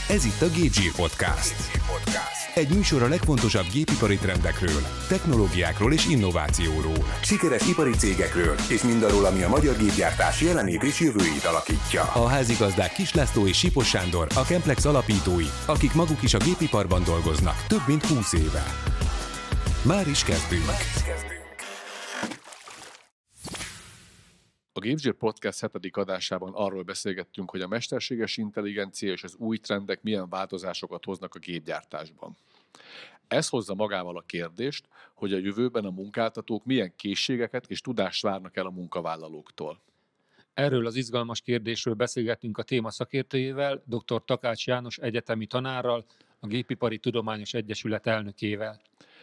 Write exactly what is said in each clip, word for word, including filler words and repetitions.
Ez itt a Gépzsír Podcast. Egy műsor a legfontosabb gépipari trendekről, technológiákról és innovációról. Sikeres ipari cégekről és mindarról, ami a magyar gépgyártás jelenét és jövőjét alakítja. A házigazdák Kis László és Sipos Sándor, a Chemplex alapítói, akik maguk is a gépiparban dolgoznak több mint húsz éve. Már is kezdünk. A Gépzsír Podcast hetedik adásában arról beszélgettünk, hogy a mesterséges intelligencia és az új trendek milyen változásokat hoznak a gépgyártásban. Ez hozza magával a kérdést, hogy a jövőben a munkáltatók milyen készségeket és tudást várnak el a munkavállalóktól. Erről az izgalmas kérdésről beszélgettünk a téma szakértőjével, dr. Takács János egyetemi tanárral, a Gépipari Tudományos Egyesület elnökével.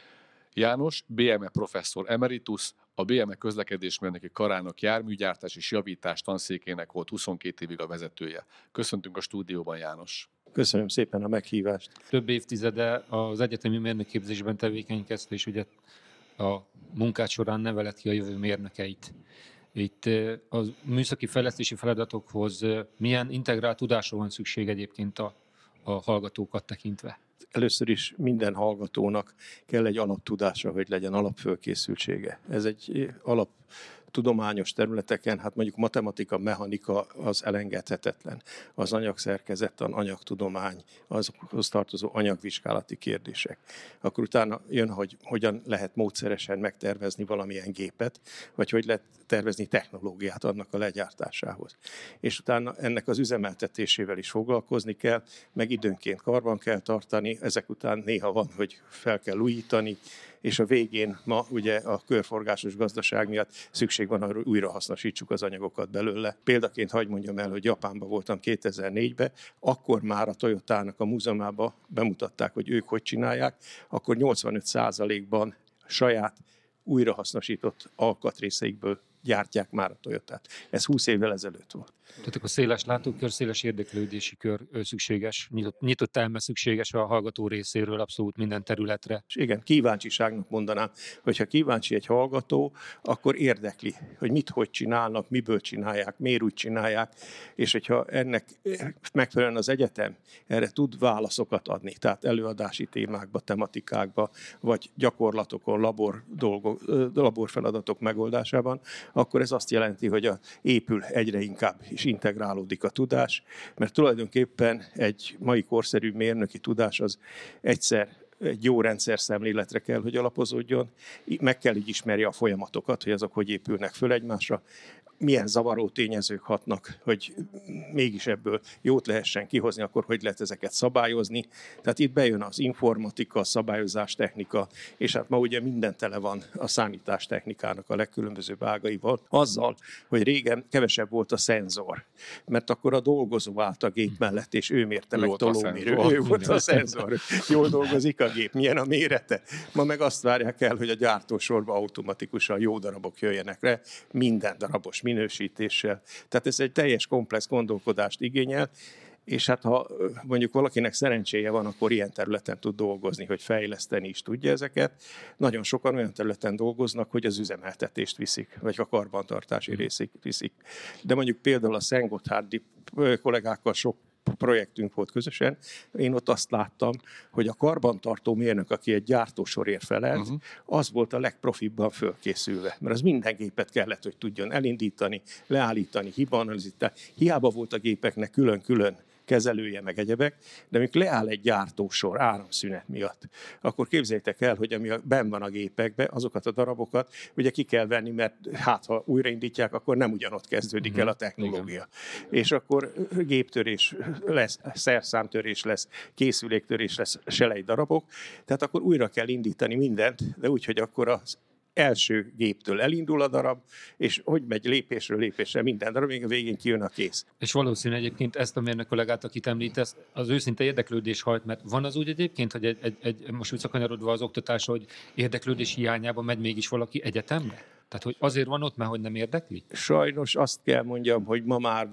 János bé em e professzor emeritus, a bé em e közlekedésmérnöki karának járműgyártás és javítás tanszékének volt huszonkét évig a vezetője. Köszöntünk a stúdióban, János! Köszönöm szépen a meghívást! Több évtizede az egyetemi mérnökképzésben tevékenykedett, és ugye a munkád során nevelett ki a jövő mérnökeit. Itt a műszaki fejlesztési feladatokhoz milyen integrált tudásra van szükség egyébként a, a hallgatókat tekintve? Először is minden hallgatónak kell egy alaptudása, hogy legyen alapfölkészültsége. Ez egy alap tudományos területeken, hát mondjuk matematika, mechanika az elengedhetetlen. Az anyagszerkezettan, anyagtudomány, azokhoz tartozó anyagvizsgálati kérdések. Akkor utána jön, hogy hogyan lehet módszeresen megtervezni valamilyen gépet, vagy hogy lehet tervezni technológiát annak a legyártásához. És utána ennek az üzemeltetésével is foglalkozni kell, meg időnként karban kell tartani, ezek után néha van, hogy fel kell újítani, és a végén ma ugye a körforgásos gazdaság miatt szükség van arra, hogy újrahasznosítsuk az anyagokat belőle. Példaként hadd mondjam el, hogy Japánban voltam kétezer-négyben, akkor már a Toyotának a múzeumában bemutatták, hogy ők hogy csinálják, akkor nyolcvanöt százalékban saját újrahasznosított alkatrészeikből gyártják már a Toyotát. Ez húsz évvel ezelőtt volt. Tehát akkor széles látókör, széles érdeklődési kör szükséges, nyitott, nyitott elme szükséges a hallgató részéről abszolút minden területre. És igen, kíváncsiságnak mondanám, hogyha kíváncsi egy hallgató, akkor érdekli, hogy mit, hogy csinálnak, miből csinálják, miért úgy csinálják, és hogyha ennek megfelelően az egyetem erre tud válaszokat adni, tehát előadási témákba, tematikákba, vagy gyakorlatokon, labor dolgok, laborfeladatok megoldásában, akkor ez azt jelenti, hogy a, épül egyre inkább és integrálódik a tudás, mert tulajdonképpen egy mai korszerű mérnöki tudás az egyszer egy jó rendszer szemléletre kell, hogy alapozódjon, meg kell így ismerje a folyamatokat, hogy azok hogy épülnek föl egymásra, milyen zavaró tényezők hatnak, hogy mégis ebből jót lehessen kihozni, akkor hogy lehet ezeket szabályozni. Tehát itt bejön az informatika, a szabályozástechnika, és hát ma ugye minden tele van a számítástechnikának a legkülönbözőbb ágaival. Azzal, hogy régen kevesebb volt a szenzor, mert akkor a dolgozó állt a gép mellett, és ő mérte meg tolómérő. Ő volt a szenzor. Jól dolgozik a gép, milyen a mérete. Ma meg azt várják el, hogy a gyártósorba automatikusan jó darabok jöjjenek le, minden darabos minősítéssel. Tehát ez egy teljes komplex gondolkodást igényel, és hát ha mondjuk valakinek szerencséje van, akkor ilyen területen tud dolgozni, hogy fejleszteni is tudja ezeket. Nagyon sokan olyan területen dolgoznak, hogy az üzemeltetést viszik, vagy a karbantartási részét viszik. De mondjuk például a Szent-Gotthárdi kollégákkal sok projektünk volt közösen, én ott azt láttam, hogy a karbantartó mérnök, aki egy gyártósorért felelt, uh-huh. az volt a legprofibban fölkészülve, mert az minden gépet kellett, hogy tudjon elindítani, leállítani, hibaanalizítani. Hiába volt a gépeknek külön-külön kezelője, meg egyebek, de amikor leáll egy gyártósor áramszünet miatt, akkor képzeljétek el, hogy ami benn van a gépekben, azokat a darabokat, ugye ki kell venni, mert hát ha újraindítják, akkor nem ugyanott kezdődik el a technológia. Igen. És akkor géptörés lesz, szerszámtörés lesz, készüléktörés lesz, selej darabok, tehát akkor újra kell indítani mindent, de úgy, hogy akkor az első géptől elindul a darab, és hogy megy lépésről lépésre minden darab, még a végén kijön a kész. És valószínű egyébként ezt a mérnök kollégát, akit említesz, az őszinte érdeklődés hajt, mert van az úgy egyébként, hogy egy, egy, egy most visszakanyarodva az oktatásra, hogy érdeklődés hiányában megy mégis valaki egyetemre? Tehát, hogy azért van ott, mert hogy nem érdekli? Sajnos azt kell mondjam, hogy ma már van.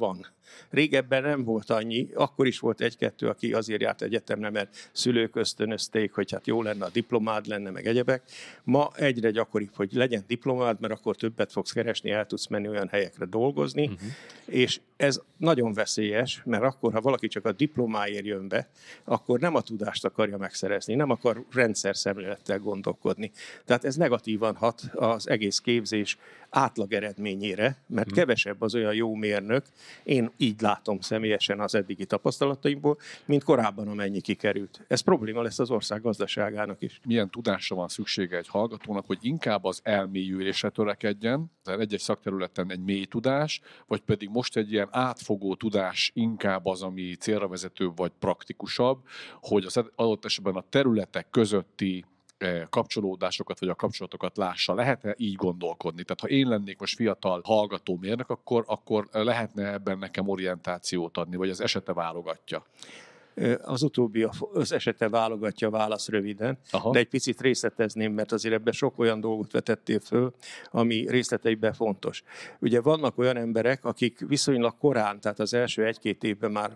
Régebben nem volt annyi, akkor is volt egy-kettő, aki azért járt egyetemre, mert szülők ösztönözték, hogy hát jó lenne, a diplomád lenne, meg egyebek. Ma egyre gyakoribb, hogy legyen diplomád, mert akkor többet fogsz keresni, el tudsz menni olyan helyekre dolgozni, uh-huh. és ez nagyon veszélyes, mert akkor, ha valaki csak a diplomáért jön be, akkor nem a tudást akarja megszerezni, nem akar rendszer szemlélettel gondolkodni. Tehát ez negatívan hat az egész képzés átlag eredményére, mert kevesebb az olyan jó mérnök, én így látom személyesen az eddigi tapasztalataimból, mint korábban, amennyi kikerült. Ez probléma lesz az ország gazdaságának is. Milyen tudásra van szüksége egy hallgatónak, hogy inkább az elmélyülésre törekedjen, tehát egy-egy szakterületen egy mély tudás, vagy pedig most egy ilyen átfogó tudás inkább az, ami célra vezetőbb vagy praktikusabb, hogy az adott esetben a területek közötti kapcsolódásokat, vagy a kapcsolatokat lássa. Lehet-e így gondolkodni? Tehát ha én lennék most fiatal hallgató mérnök, akkor, akkor lehetne ebben nekem orientációt adni, vagy az esete válogatja? Az utóbbi az esete válogatja a válasz röviden, Aha. de egy picit részletezném, mert azért ebben sok olyan dolgot vetettél föl, ami részleteiben fontos. Ugye vannak olyan emberek, akik viszonylag korán, tehát az első egy-két évben már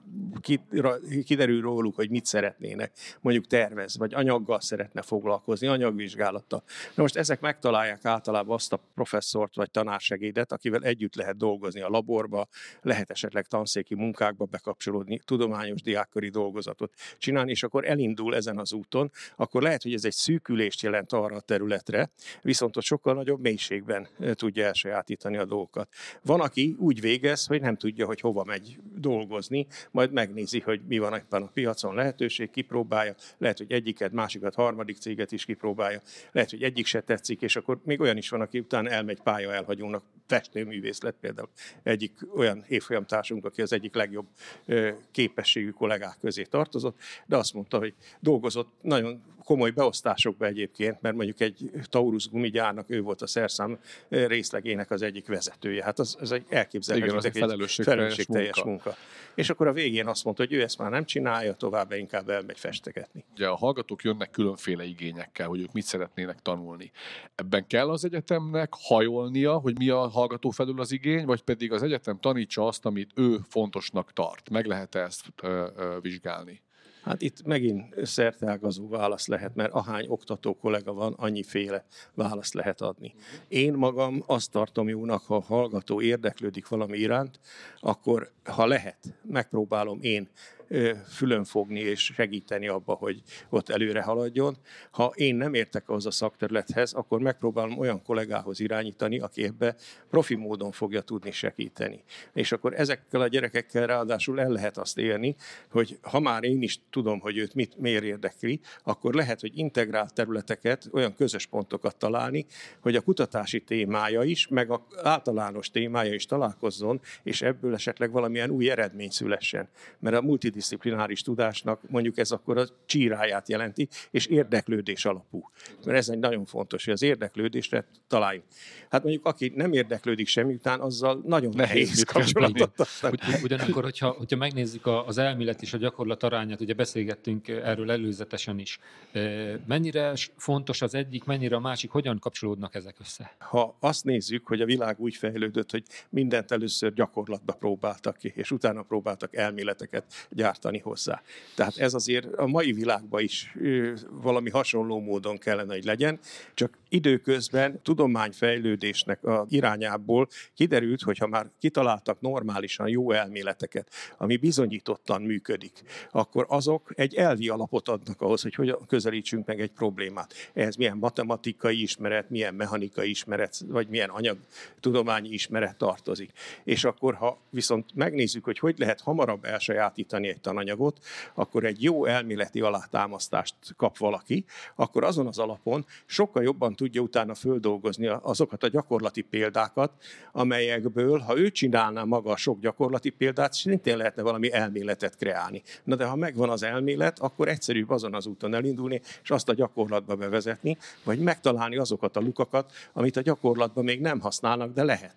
kiderül róluk, hogy mit szeretnének, mondjuk tervez, vagy anyaggal szeretne foglalkozni, anyagvizsgálattal. Na most ezek megtalálják általában azt a professzort vagy tanársegédet, akivel együtt lehet dolgozni a laborba, lehet esetleg tanszéki munkákba bekapcsolódni, tudományos diákköri dolgozatot csinálni, és akkor elindul ezen az úton, akkor lehet, hogy ez egy szűkülést jelent arra a területre, viszont ott sokkal nagyobb mélységben tudja elsajátítani a dolgokat. Van, aki úgy végez, hogy nem tudja, hogy hova megy dolgozni, majd megnézi, hogy mi van éppen a piacon lehetőség, kipróbálja, lehet, hogy egyiket, másikat, harmadik céget is kipróbálja, lehet, hogy egyik se tetszik, és akkor még olyan is van, aki utána elmegy pálya elhagyónak, festőművész lett például egyik olyan évfolyamtársunk, aki az egyik legjobb képességű kollégák közé tartozott, de azt mondta, hogy dolgozott nagyon komoly beosztásokba egyébként, mert mondjuk egy Taurus gumigyárnak ő volt a szerszám részlegének az egyik vezetője. Hát az, az egy elképzelhető, egy felelősségteljes munka. munka. És akkor a végén azt mondta, hogy ő ezt már nem csinálja, tovább inkább elmegy festegetni. Ugye a hallgatók jönnek különféle igényekkel, hogy ők mit szeretnének tanulni. Ebben kell az egyetemnek hajolnia, hogy mi a hallgató felül az igény, vagy pedig az egyetem tanítsa azt, amit ő fontosnak tart. Meg lehet ezt ö, ö, vizsgálni? Hát itt megint szerteágazó válasz lehet, mert ahány oktató kollega van, annyiféle választ lehet adni. Én magam azt tartom jónak, ha a hallgató érdeklődik valami iránt, akkor ha lehet, megpróbálom én fülön fogni és segíteni abba, hogy ott előre haladjon. Ha én nem értek ahhoz a szakterülethez, akkor megpróbálom olyan kollégához irányítani, aki ebbe profi módon fogja tudni segíteni. És akkor ezekkel a gyerekekkel ráadásul el lehet azt élni, hogy ha már én is tudom, hogy őt mit, miért érdekli, akkor lehet, hogy integrált területeket, olyan közös pontokat találni, hogy a kutatási témája is, meg az általános témája is találkozzon, és ebből esetleg valamilyen új eredmény szülessen. Mert a multidisziplináris tudásnak mondjuk ez akkor a csíráját jelenti, és érdeklődés alapú. Mert ez egy nagyon fontos, hogy az érdeklődésre találjunk. Hát mondjuk aki nem érdeklődik semmi után, azzal nagyon nehéz kapcsolatot tartani. Ugyanakkor, hogyha, hogyha megnézzük az elmélet és a gyakorlat arányát, ugye beszélgettünk erről előzetesen is. Mennyire fontos az egyik, mennyire a másik, hogyan kapcsolódnak ezek össze? Ha azt nézzük, hogy a világ úgy fejlődött, hogy mindent először gyakorlatba próbáltak ki, és utána próbáltak elméleteket gyártani hozzá. Tehát ez azért a mai világban is valami hasonló módon kellene, hogy legyen, csak időközben tudományfejlődésnek a irányából kiderült, hogy ha már kitaláltak normálisan jó elméleteket, ami bizonyítottan működik, akkor azok egy elvi alapot adnak ahhoz, hogy hogyan közelítsünk meg egy problémát. Ehhez milyen matematikai ismeret, milyen mechanikai ismeret, vagy milyen anyagtudományi ismeret tartozik. És akkor, ha viszont megnézzük, hogy hogy lehet hamarabb elsajátítani egy tananyagot, akkor egy jó elméleti alátámasztást kap valaki, akkor azon az alapon sokkal jobban tudja utána földolgozni azokat a gyakorlati példákat, amelyekből, ha ő csinálná maga a sok gyakorlati példát, szintén lehetne valami elméletet kreálni. Na de ha megvan az elmélet, akkor egyszerűbb azon az úton elindulni, és azt a gyakorlatba bevezetni, vagy megtalálni azokat a lukakat, amit a gyakorlatban még nem használnak, de lehetne.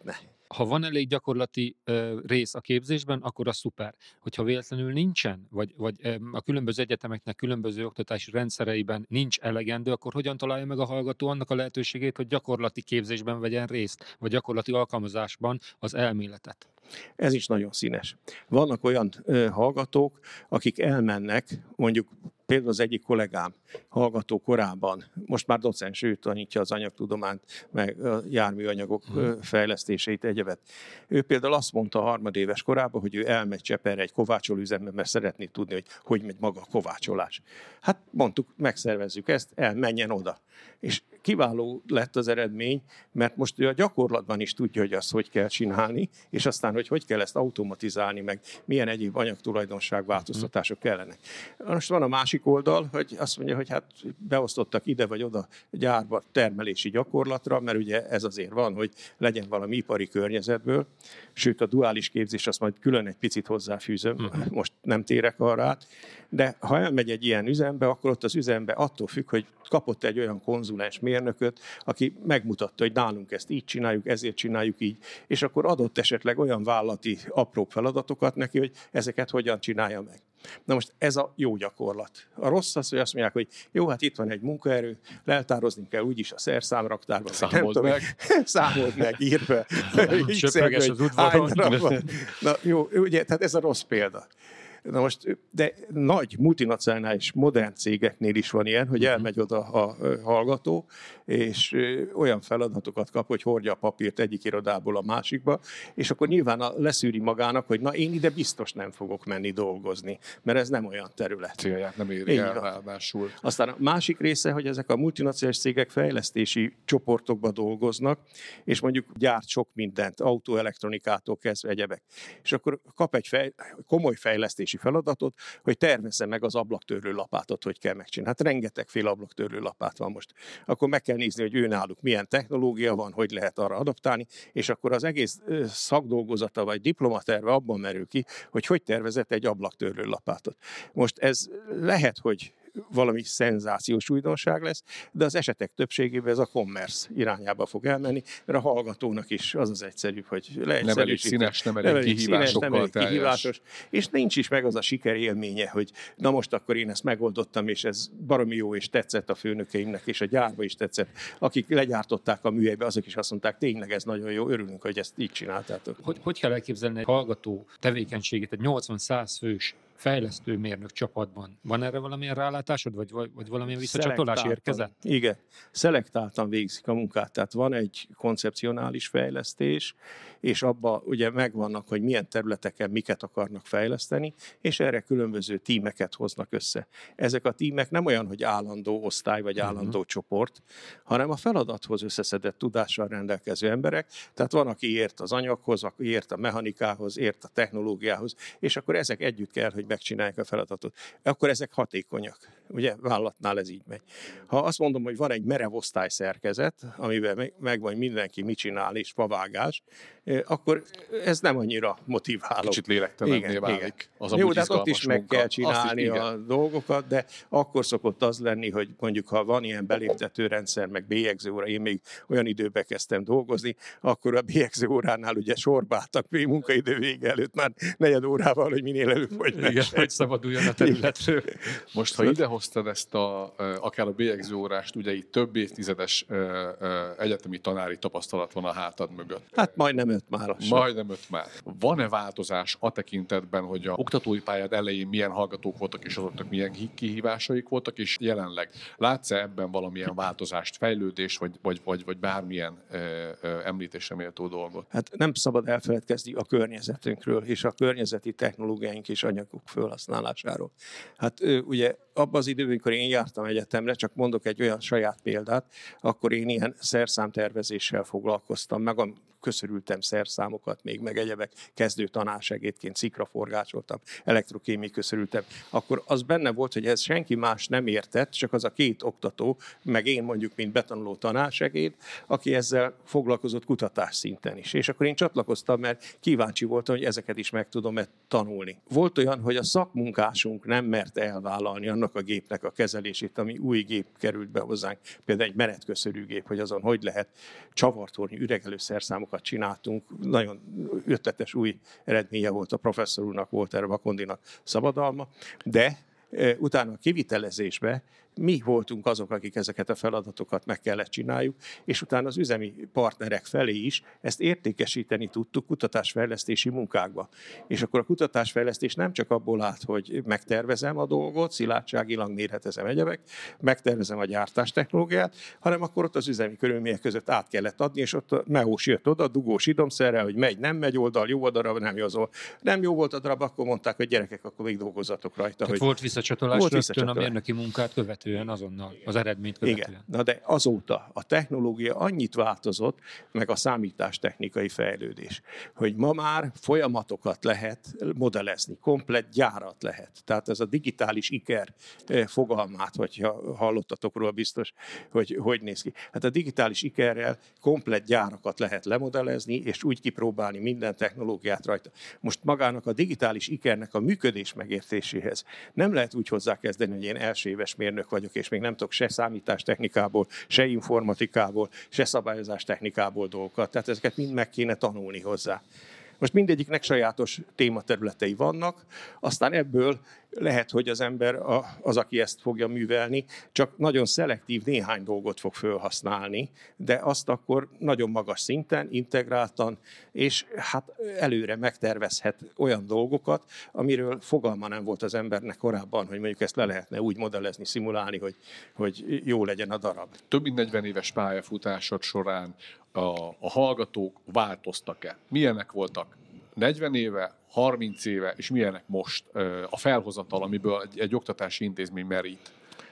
Ha van elég gyakorlati ö, rész a képzésben, akkor az szuper. Hogyha véletlenül nincsen, vagy, vagy ö, a különböző egyetemeknek különböző oktatási rendszereiben nincs elegendő, akkor hogyan találja meg a hallgató annak a lehetőségét, hogy gyakorlati képzésben vegyen részt, vagy gyakorlati alkalmazásban az elméletet? Ez is nagyon színes. Vannak olyan ö, hallgatók, akik elmennek, mondjuk például az egyik kollégám hallgató korában, most már docens, ő tanítja az anyagtudományt, meg a járműanyagok hmm. fejlesztéseit, egyebet. Ő például azt mondta a harmadéves korában, hogy ő elmegy Cseperre egy kovácsolóüzembe, mert szeretné tudni, hogy hogy megy maga a kovácsolás. Hát mondtuk, megszervezzük ezt, elmenjen oda. És kiváló lett az eredmény, mert most ő a gyakorlatban is tudja, hogy azt hogy kell csinálni, és aztán, hogy hogy kell ezt automatizálni, meg milyen egyéb anyagtulajdonság változtatások kellenek. Most van a másik oldal, hogy azt mondja, hogy hát beosztottak ide vagy oda gyárba termelési gyakorlatra, mert ugye ez azért van, hogy legyen valami ipari környezetből, sőt a duális képzés, azt majd külön egy picit hozzáfűzöm, uh-huh. most nem térek arra át, de ha elmegy egy ilyen üzembe, akkor ott az üzembe attól függ, hogy kapott egy olyan konzulens mérnököt, aki megmutatta, hogy nálunk ezt így csináljuk, ezért csináljuk így, és akkor adott esetleg olyan vállalati apró feladatokat neki, hogy ezeket hogyan csinálja meg. Na most ez a jó gyakorlat. A rossz az, hogy azt mondják, hogy jó, hát itt van egy munkaerő, leltározni kell úgyis a szerszámraktárban. Számold meg. Számold meg, írd be. Söpröges az udvaron. Na jó, ugye, tehát ez a rossz példa. Na most, de nagy multinacionális modern cégeknél is van ilyen, hogy elmegy oda a hallgató, és olyan feladatokat kap, hogy hordja a papírt egyik irodából a másikba, és akkor nyilván leszűri magának, hogy na én ide biztos nem fogok menni dolgozni, mert ez nem olyan terület. Célját nem éri el ráadásul. Aztán a másik része, hogy ezek a multinacionális cégek fejlesztési csoportokba dolgoznak, és mondjuk gyárt sok mindent, autóelektronikától kezdve egyebek. És akkor kap egy fej, komoly fejlesztési feladatot, hogy tervezze meg az ablaktörlő lapátot, hogy kell megcsinálni. Hát rengetegféle ablaktörlő lapát van most. Akkor meg kell nézni, hogy ő náluk milyen technológia van, hogy lehet arra adaptálni, és akkor az egész szakdolgozata vagy diplomaterve abban merül ki, hogy hogy tervezett egy ablaktörlő lapátot. Most ez lehet, hogy valami szenzációs újdonság lesz, de az esetek többségében ez a commerce irányába fog elmenni, mert a hallgatónak is az az egyszerűbb, hogy leegyszerűsíteni. Nem elég színes, nem elég kihívásokkal nem elég kihívásos, és nincs is meg az a sikerélménye, hogy na most akkor én ezt megoldottam, és ez baromi jó, és tetszett a főnökeimnek, és a gyárba is tetszett. Akik legyártották a műhelybe, azok is azt mondták, tényleg ez nagyon jó, örülünk, hogy ezt így csináltátok. Hogy, hogy kell elképzelni egy hallgató tevékenységét egy nyolcvan-száz fős fejlesztő mérnök csapatban? Van erre valamilyen rálátásod, vagy, vagy valamilyen visszacsatolás érkezett? Igen, szelektáltan végzik a munkát. Tehát van egy koncepcionális fejlesztés, és abban ugye megvannak, hogy milyen területeken miket akarnak fejleszteni, és erre különböző tímeket hoznak össze. Ezek a tímek nem olyan, hogy állandó osztály vagy állandó uh-huh. csoport, hanem a feladathoz összeszedett tudással rendelkező emberek. Tehát van, aki ért az anyaghoz, aki ért a mechanikához, ért a technológiához, és akkor ezek együtt kell, hogy megcsinálják a feladatot. Akkor ezek hatékonyak. Ugye vállalatnál ez így megy. Ha azt mondom, hogy van egy merev osztályszerkezet, amiben megvan, hogy mindenki mit csinál és pavágás, akkor ez nem annyira motiváló. Kicsit lélektelenné válik. Az Jó, de hát ott is meg munka. kell csinálni is, a dolgokat, de akkor szokott az lenni, hogy mondjuk ha van ilyen beléptető rendszer, meg bélyegző óra, én még olyan időbe kezdtem dolgozni, akkor a bélyegző óránál ugye sorba álltak munkaidő vége előtt már negyed órával, hogy minél előbb hogy meg. Igen, hogy szabaduljon a területről. Most, ha idehoztad ezt a, akár a bélyegző órást, ugye itt több évtizedes egyetemi tanári tapasztalat van a hátad mögött. Hát majdnem öt már lassan. Majdnem öt már. Van-e változás a tekintetben, hogy a oktatói pályád elején milyen hallgatók voltak, és azoknak milyen kihívásaik voltak, és jelenleg látsz-e ebben valamilyen változást, fejlődést, vagy, vagy, vagy, vagy bármilyen ö, ö, említésre méltó dolgot? Hát nem szabad elfeledkezni a környezetünkről, és a környezeti technológiáink és anyagok felhasználásáról. Hát ugye abban az időben, amikor én jártam egyetemre, csak mondok egy olyan saját példát, akkor én ilyen szerszámtervezéssel foglalkoztam, meg a köszörültem szerszámokat, még meg egyebek, kezdő tanársegédként szikra forgácsoltam, elektrokémiai köszörültem, akkor az benne volt, hogy ez senki más nem értett, csak az a két oktató, meg én mondjuk, mint betanuló tanársegéd, aki ezzel foglalkozott kutatás szinten is. És akkor én csatlakoztam, mert kíváncsi voltam, hogy ezeket is meg tudom-e tanulni. Volt olyan, hogy a szakmunkásunk nem mert elvállalni annak a gépnek a kezelését, ami új gép került be hozzánk, például egy menetköszörű gép, hogy azon hogy lehet csavartornyi üregelő szerszámokat dolgokat csináltunk. Nagyon ötletes új eredménye volt a professzor úrnak, Walter Bakondinak szabadalma, de utána a kivitelezésbe mi voltunk azok, akik ezeket a feladatokat meg kellett csináljuk, és utána az üzemi partnerek felé is ezt értékesíteni tudtuk kutatásfejlesztési munkákba. És akkor a kutatásfejlesztés nem csak abból állt, hogy megtervezem a dolgot, szilárdságilag mérhetezem egyebek, megtervezem a gyártástechnológiát, hanem akkor ott az üzemi körülmények között át kellett adni, és ott a Meós jött oda, dugós idomszerrel, hogy megy, nem megy oldal, jó a darab, nem jó az oldal. Nem jó volt a darab, akkor mondták, hogy gyerekek, akkor még dolgozzatok rajta. Tehát hogy volt visszacsatolás volt rögtön visszacsatolás. a mérnöki munkát követően, azonnal az eredményt követően. Igen, na de azóta a technológia annyit változott, meg a számítástechnikai fejlődés, hogy ma már folyamatokat lehet modellezni, komplett gyárat lehet. Tehát ez a digitális iker fogalmát, hogyha hallottatok róla biztos, hogy hogy néz ki. Hát a digitális ikerrel komplett gyárakat lehet lemodellezni, és úgy kipróbálni minden technológiát rajta. Most magának a digitális ikernek a működés megértéséhez nem lehet úgy hozzákezdeni, hogy én első éves mérnök vagyok, és még nem tudok se számítástechnikából, se informatikából, se szabályozástechnikából dolgokat. Tehát ezeket mind meg kéne tanulni hozzá. Most mindegyiknek sajátos tématerületei vannak, aztán ebből lehet, hogy az ember, az, aki ezt fogja művelni, csak nagyon szelektív néhány dolgot fog felhasználni, de azt akkor nagyon magas szinten, integráltan, és hát előre megtervezhet olyan dolgokat, amiről fogalma nem volt az embernek korábban, hogy mondjuk ezt le lehetne úgy modellezni, szimulálni, hogy, hogy jó legyen a darab. Több mint negyven éves pályafutásod során a, a hallgatók változtak-e? Milyenek voltak negyven éve, harminc éve, és milyenek most a felhozatal, amiből egy, egy oktatási intézmény merít?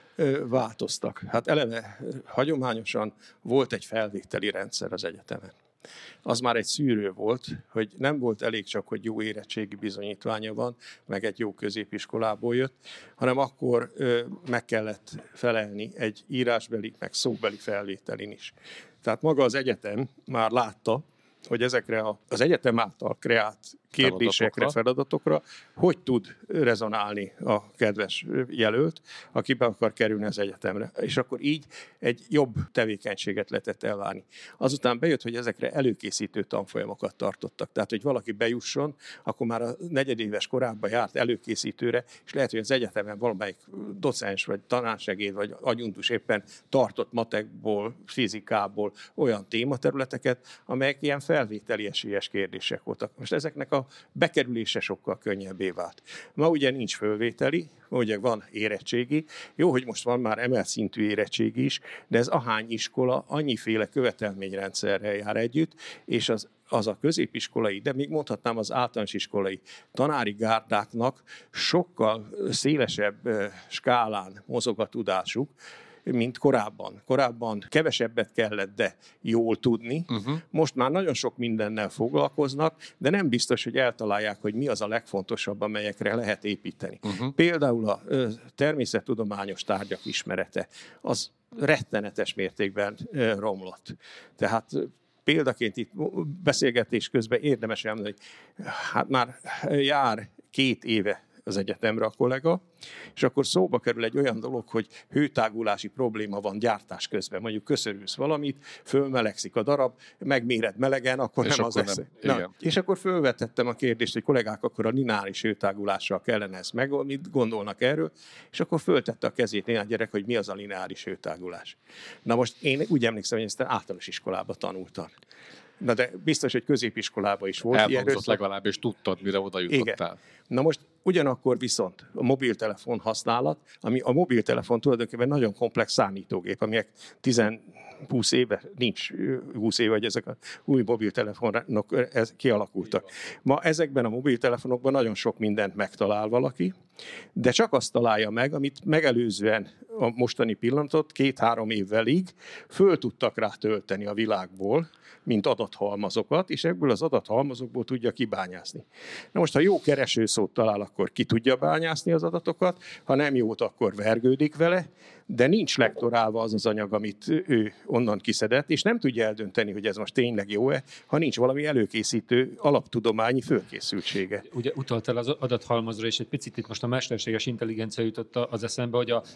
Változtak. Hát eleve hagyományosan volt egy felvételi rendszer az egyetemen. Az már egy szűrő volt, hogy nem volt elég csak, hogy jó érettségi bizonyítványa van, meg egy jó középiskolából jött, hanem akkor ö, meg kellett felelni egy írásbeli, meg szóbeli felvételin is. Tehát maga az egyetem már látta, hogy ezekre az egyetem által kreált kérdésekre, feladatokra, hogy tud rezonálni a kedves jelölt, aki be akar kerülni az egyetemre. És akkor így egy jobb tevékenységet lehetett elvárni. Azután bejött, hogy ezekre előkészítő tanfolyamokat tartottak. Tehát, hogy valaki bejusson, akkor már a negyedéves korában járt előkészítőre, és lehet, hogy az egyetemen valamelyik docens, vagy tanársegéd, vagy agyuntus éppen tartott matekból, fizikából olyan tématerületeket, amelyek ilyen felvételi esélyes kérdések voltak. Most ezeknek a bekerülése sokkal könnyebbé vált. Ma ugye nincs fölvételi, ugye van érettségi. Jó, hogy most van már emelt szintű érettségi is, de ez ahány iskola annyiféle követelményrendszerrel jár együtt, és az az a középiskolai, de még mondhatnám az általános iskolai tanári gárdáknak sokkal szélesebb skálán mozog a tudásuk, mint korábban. Korábban kevesebbet kellett, de jól tudni. Uh-huh. Most már nagyon sok mindennel foglalkoznak, de nem biztos, hogy eltalálják, hogy mi az a legfontosabb, amelyekre lehet építeni. Uh-huh. Például a ö, természettudományos tárgyak ismerete, az rettenetes mértékben ö, romlott. Tehát példaként itt beszélgetés közben érdemes elmondani, hogy hát már jár két éve az egyetemre a kollega, és akkor szóba kerül egy olyan dolog, hogy hőtágulási probléma van gyártás közben. Mondjuk köszörülsz valamit, fölmelegszik a darab, megméred melegen, akkor és nem akkor az nem, Na, és akkor fölvetettem a kérdést, hogy kollégák, akkor a lineáris hőtágulással kellene ezt meg, mit gondolnak erről, és akkor föltette a kezét néhány gyerek, hogy mi az a lineáris hőtágulás. Na most én úgy emlékszem, hogy ezt általános iskolában tanultam. Na de biztos, hogy középiskolában is volt. Elhangzott legalább, és tudtad, mire oda jutottál. Igen. Na most ugyanakkor viszont a mobiltelefon használat, ami a mobiltelefon tulajdonképpen nagyon komplex számítógép, amelyek tíz-húsz éve, nincs húsz éve, hogy ezek a új mobiltelefonok kialakultak. Ma ezekben a mobiltelefonokban nagyon sok mindent megtalál valaki, de csak azt találja meg, amit megelőzően a mostani pillanatot két-három évvelig föl tudtak rá tölteni a világból, mint adathalmazokat, és ebből az adathalmazokból tudja kibányászni. Na most, ha jó keresőszót talál, akkor ki tudja bányászni az adatokat, ha nem jót, akkor vergődik vele, de nincs lektorálva az az anyag, amit ő onnan kiszedett, és nem tudja eldönteni, hogy ez most tényleg jó-e, ha nincs valami előkészítő alaptudományi fölkészültsége. Ugye utaltál az adathalmazra, és egy picit itt most a mesterséges intelligencia jutott az eszembe, hogy a, a mai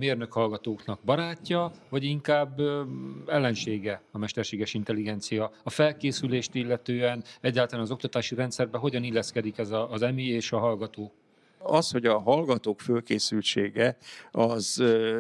mérnök hallgatóknak barátja, vagy inkább ellensége a mesterséges intelligencia? A felkészülést illetően egyáltalán az oktatási rendszerben hogyan illeszkedik ez az e em i és a hallgató? Az, hogy a hallgatók fölkészültsége, az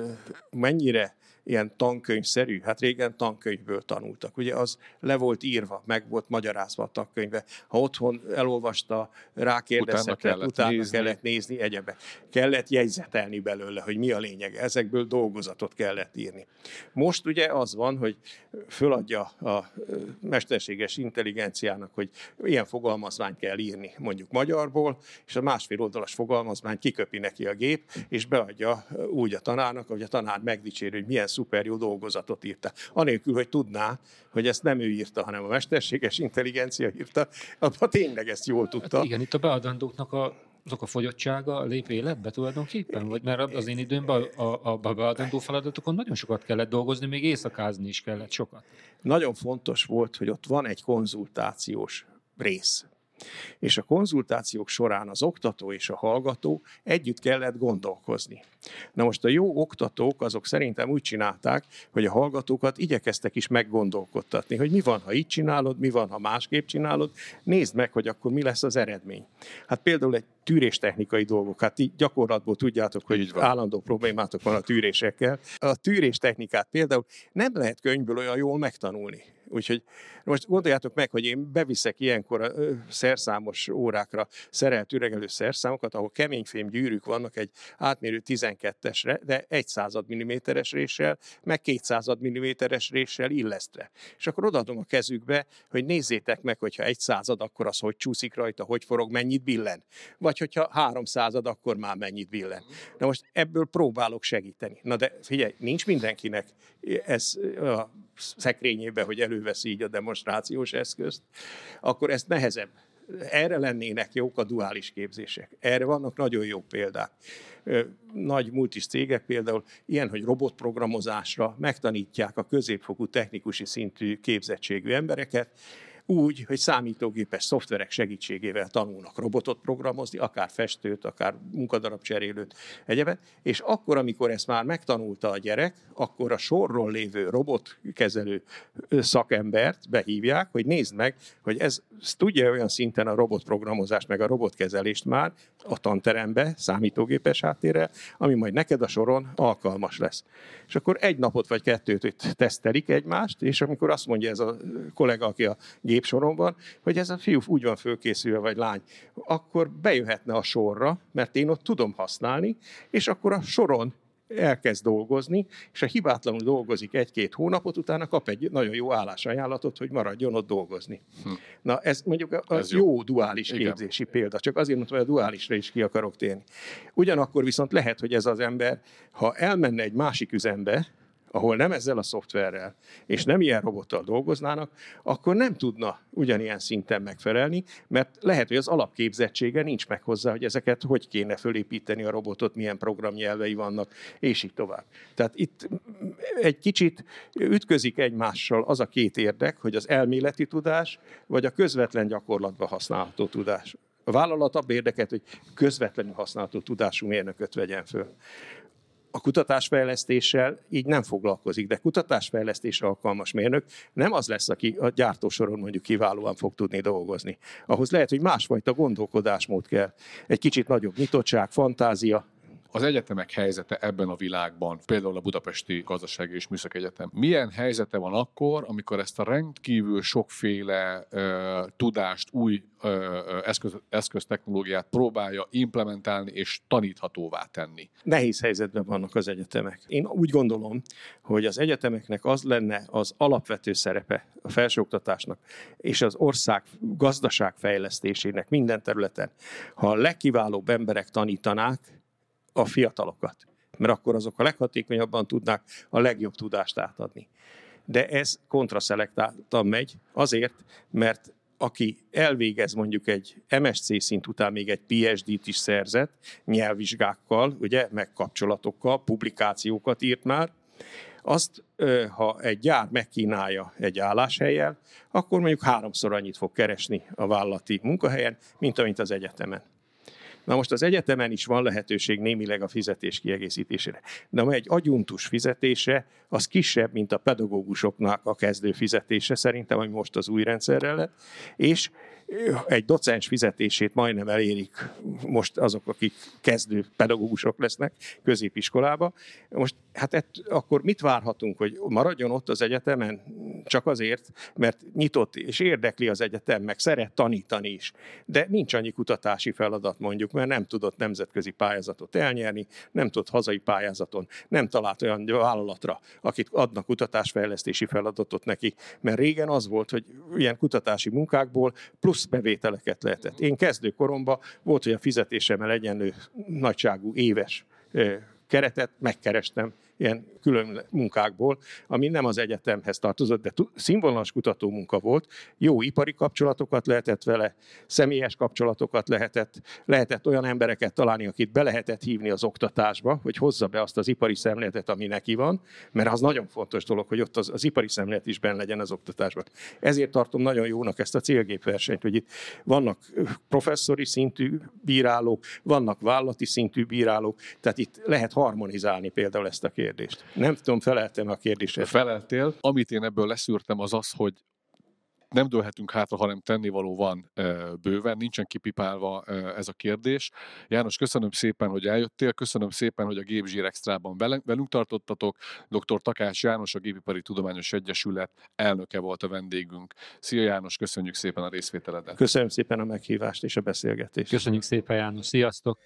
mennyire ilyen tankönyvszerű, hát régen tankönyvből tanultak. Ugye az le volt írva, meg volt magyarázva a tankönyve. Ha otthon elolvasta, rákérdezett, utána, kellett, utána nézni. kellett nézni, egyebek. Kellett jegyzetelni belőle, hogy mi a lényeg. Ezekből dolgozatot kellett írni. Most ugye az van, hogy föladja a mesterséges intelligenciának, hogy ilyen fogalmazmányt kell írni, mondjuk magyarból, és a másfél oldalas fogalmazmányt kiköpi neki a gép, és beadja úgy a tanárnak, hogy a tanár megdicséri, hogy milyen szuper jó dolgozatot írta. Anélkül, hogy tudná, hogy ezt nem ő írta, hanem a mesterséges intelligencia írta, abban tényleg ezt jól tudta. Hát igen, itt a beadandóknak a, azok a fogyottsága lép életbe tulajdonképpen? Vagy mert az én időmben a, a, a beadandó feladatokon nagyon sokat kellett dolgozni, még éjszakázni is kellett sokat. Nagyon fontos volt, hogy ott van egy konzultációs rész. És a konzultációk során az oktató és a hallgató együtt kellett gondolkozni. Na most a jó oktatók azok szerintem úgy csinálták, hogy a hallgatókat igyekeztek is meggondolkodtatni, hogy mi van, ha így csinálod, mi van, ha másképp csinálod, nézd meg, hogy akkor mi lesz az eredmény. Hát például egy tűréstechnikai dolgok, hát így gyakorlatból tudjátok, hogy állandó problémátok van a tűrésekkel. A tűréstechnikát például nem lehet könyvből olyan jól megtanulni. Úgyhogy most gondoljátok meg, hogy én beviszek ilyenkor a szerszámos órákra szerelt üregelő szerszámokat, ahol keményfém gyűrűk vannak egy átmérő tizenkettesre, de egy század milliméteres réssel, meg kétszázad milliméteres réssel illesztve. És akkor odaadom a kezükbe, hogy nézzétek meg, hogyha egy század, akkor az hogy csúszik rajta, hogy forog, mennyit billen. Vagy hogyha háromszázad, akkor már mennyit billen. Na most ebből próbálok segíteni. Na de figyelj, nincs mindenkinek ez a szekrényébe, hogy előveszi így a demonstrációs eszközt, akkor ez nehezebb. Erre lennének jók a duális képzések. Erre vannak nagyon jó példák. Nagy multis cégek például ilyen, hogy robotprogramozásra megtanítják a középfokú technikusi szintű képzettségű embereket, úgy, hogy számítógépes szoftverek segítségével tanulnak robotot programozni, akár festőt, akár munkadarabcserélőt, egyebet, és akkor, amikor ezt már megtanulta a gyerek, akkor a sorról lévő robotkezelő szakembert behívják, hogy nézd meg, hogy ez, ez tudja olyan szinten a robotprogramozást, meg a robotkezelést már a tanterembe, számítógépes háttérrel, ami majd neked a soron alkalmas lesz. És akkor egy napot vagy kettőt tesztelik egymást, és amikor azt mondja ez a kollega, aki a gépsoron van, hogy ez a fiú úgy van fölkészülve, vagy lány, akkor bejöhetne a sorra, mert én ott tudom használni, és akkor a soron elkezd dolgozni, és ha hibátlanul dolgozik egy-két hónapot, utána kap egy nagyon jó állásajánlatot, hogy maradjon ott dolgozni. Hm. Na ez mondjuk a ez jó. jó duális Igen. képzési példa, csak azért mondtam, hogy a duálisra is ki akarok térni. Ugyanakkor viszont lehet, hogy ez az ember, ha elmenne egy másik üzembe, ahol nem ezzel a szoftverrel, és nem ilyen robottal dolgoznának, akkor nem tudna ugyanilyen szinten megfelelni, mert lehet, hogy az alapképzettsége nincs meg hozzá, hogy ezeket hogy kéne fölépíteni a robotot, milyen programnyelvei vannak, és így tovább. Tehát itt egy kicsit ütközik egymással az a két érdek, hogy az elméleti tudás, vagy a közvetlen gyakorlatban használható tudás. A vállalat abban érdekelt, hogy közvetlenül használható tudású mérnököt vegyen föl. A kutatásfejlesztéssel így nem foglalkozik, de kutatásfejlesztésre alkalmas mérnök nem az lesz, aki a gyártósoron mondjuk kiválóan fog tudni dolgozni. Ahhoz lehet, hogy másfajta gondolkodásmód kell. Egy kicsit nagyobb nyitottság, fantázia. Az egyetemek helyzete ebben a világban, például a Budapesti Gazdasági és Műszaki Egyetem, milyen helyzete van akkor, amikor ezt a rendkívül sokféle uh, tudást, új uh, eszköz, eszköztechnológiát próbálja implementálni és taníthatóvá tenni? Nehéz helyzetben vannak az egyetemek. Én úgy gondolom, hogy az egyetemeknek az lenne az alapvető szerepe a felsőoktatásnak és az ország gazdaságfejlesztésének minden területen, ha a legkiválóbb emberek tanítanák a fiatalokat, mert akkor azok a leghatékonyabban tudnák a legjobb tudást átadni. De ez kontraszelektáltan megy azért, mert aki elvégez mondjuk egy em es cé szint után még egy pé há dét is szerzett, nyelvvizsgákkal, ugye, meg kapcsolatokkal, publikációkat írt már, azt, ha egy gyár megkínálja egy álláshellyel, akkor mondjuk háromszor annyit fog keresni a vállalati munkahelyen, mint amint az egyetemen. Na most az egyetemen is van lehetőség némileg a fizetés kiegészítésére. De ma egy adjunktus fizetése az kisebb, mint a pedagógusoknak a kezdő fizetése, szerintem, ami most az új rendszerrel lett, és egy docens fizetését majdnem elérik most azok, akik kezdő pedagógusok lesznek középiskolába. Most hát ett, akkor mit várhatunk, hogy maradjon ott az egyetemen? Csak azért, mert nyitott és érdekli az egyetem, meg szeret tanítani is. De nincs annyi kutatási feladat mondjuk, mert nem tudott nemzetközi pályázatot elnyerni, nem tudott hazai pályázaton, nem talált olyan vállalatra, akik adnak kutatásfejlesztési feladatot neki. Mert régen az volt, hogy ilyen kutatási munkákból plusz bevételeket lehetett. Én kezdőkoromban volt, hogy a fizetésemmel egyenlő nagyságú éves keretet megkerestem ilyen külön munkákból, ami nem az egyetemhez tartozott, de színvonalas kutató munka volt, jó ipari kapcsolatokat lehetett vele, személyes kapcsolatokat lehetett, lehetett olyan embereket találni, akit be lehetett hívni az oktatásba, hogy hozza be azt az ipari szemléletet, ami neki van, mert az nagyon fontos dolog, hogy ott az, az ipari szemlélet is benne legyen az oktatásban. Ezért tartom nagyon jónak ezt a célgépversenyt, hogy itt vannak professzori szintű bírálók, vannak vállalati szintű bírálók, tehát itt lehet harmonizálni például ezt a kérdést. Nem tudom, feleltem a kérdésre. Feleltél. Amit én ebből leszűrtem, az az, hogy nem dőlhetünk hátra, hanem tennivaló van bőven, nincsen kipipálva ez a kérdés. János, köszönöm szépen, hogy eljöttél, köszönöm szépen, hogy a Gépzsír Extrában velünk tartottatok. doktor Takács János, a Gépipari Tudományos Egyesület elnöke volt a vendégünk. Szia János, köszönjük szépen a részvételedet. Köszönöm szépen a meghívást és a beszélgetést. Köszönjük szépen, János, sziasztok!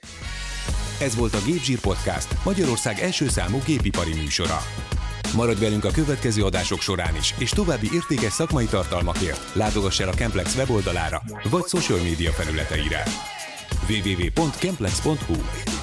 Ez volt a Gépzsír Podcast, Magyarország első számú gépipari műsora. Maradj velünk a következő adások során is, és további értékes szakmai tartalmakért látogass el a Chemplex weboldalára vagy social média felületeire. double-u double-u double-u pont chemplex pont hu